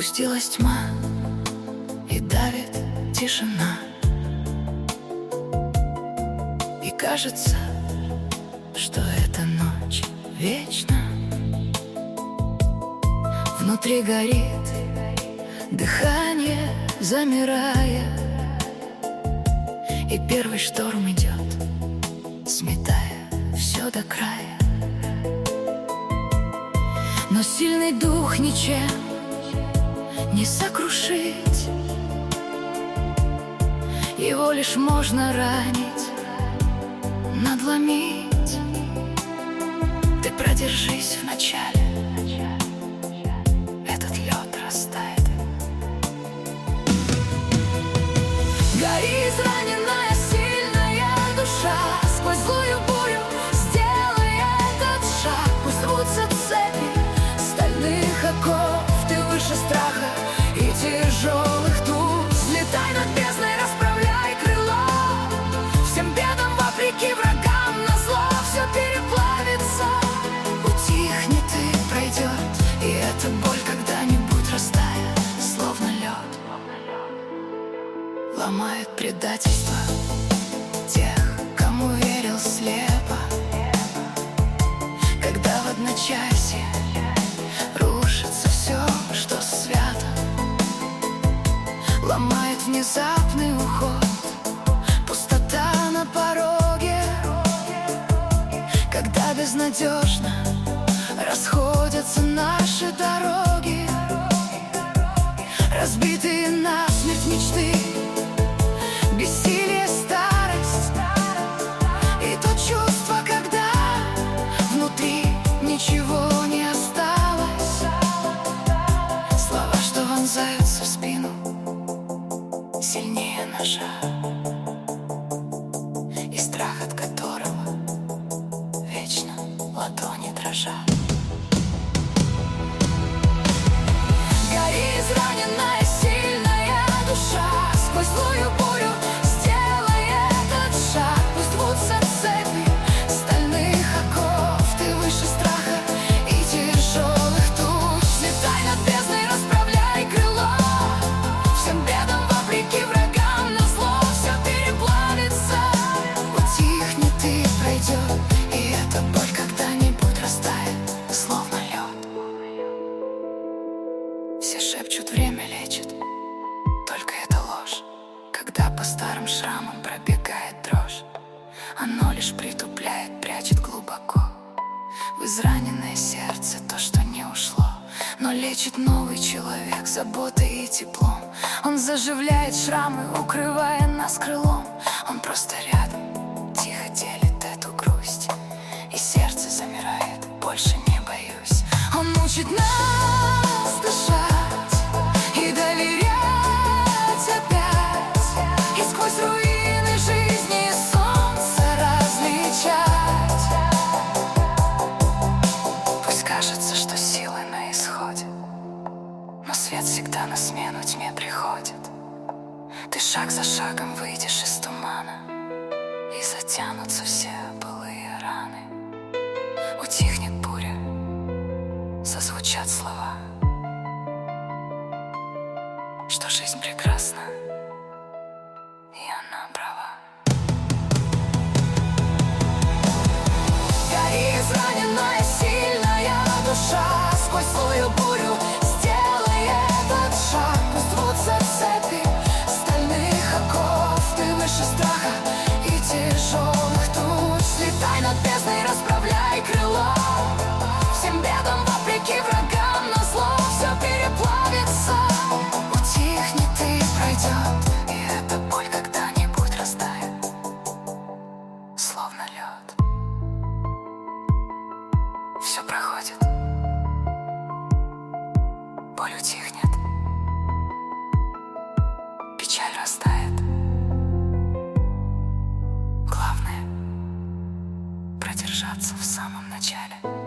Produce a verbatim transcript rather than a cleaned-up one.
Спустилась тьма и давит тишина, и кажется, что эта ночь вечна. Внутри горит дыхание, замирая, и первый шторм идет, сметая все до края. Но сильный дух ничем не сокрушить, его лишь можно ранить, надломить. Ты продержись вначале, этот лед растает. Гори, израненная, сильная душа, сквозь злую бурю сделай этот шаг. Пусть рвутся цепи стальных оков, ты выше страха и тяжелых туз. Взлетай над бездной, расправляй крыло, всем бедам вопреки, врагам назло. Все переплавится, утихнет и пройдет, и эта боль когда-нибудь растает, словно лед. Ломает предательство тех, кому верил слепо, когда в одночасье рушится все, что свято. Ломает внезапный уход, пустота на пороге, когда безнадежно расходятся наши дороги. Разбитые насмерть мечты, бессилие, старость, и то чувство, когда внутри ничего не осталось. Слова, что вонзаются в спину, сильнее ножа, и страх, от которого вечно ладони дрожат. Гори, израненная, сильная душа, сквозь злую бурю сделай этот шаг. Пусть рвутся цепи стальных оков, ты выше страха и тяжелых туч. Взлетай над бездной, расправляй крыло, всем бедам вопреки, врагам назло. Все переплавится, утихнет и пройдет, и эта боль когда-нибудь растает, словно лед. Все шепчут, время лечит, только это ложь. Когда по старым шрамам пробегает дрожь, оно лишь притупляет, прячет глубоко в израненное сердце то, что не ушло. Но лечит новый человек заботой и теплом. Он заживляет шрамы, укрывая нас крылом. Он просто рядом, тихо делит эту грусть, и сердце замирает, больше не боюсь. Он учит нас дышать и доверять опять, и сквозь руины жизни солнце различать. Пусть кажется, что силы на исходе, но свет всегда на смену тьме приходит. Ты шаг за шагом выйдешь из тумана, и затянутся все былые раны. Утихнет буря, зазвучат слова, что жизнь прекрасна, и она права. Гори, израненная, сильная душа, сквозь злую бурю сделай этот шаг. Пусть рвутся цепи стальных оков, ты выше страха и тяжелых туч. Взлетай над бездной, расправляй крыло, всем бедам вопреки, врагам назло. Все переплавится, утихнет и пройдет, и эта боль когда-нибудь растает, словно лед. Все проходит, боль утихнет, печаль растает. Главное — продержаться в самом начале.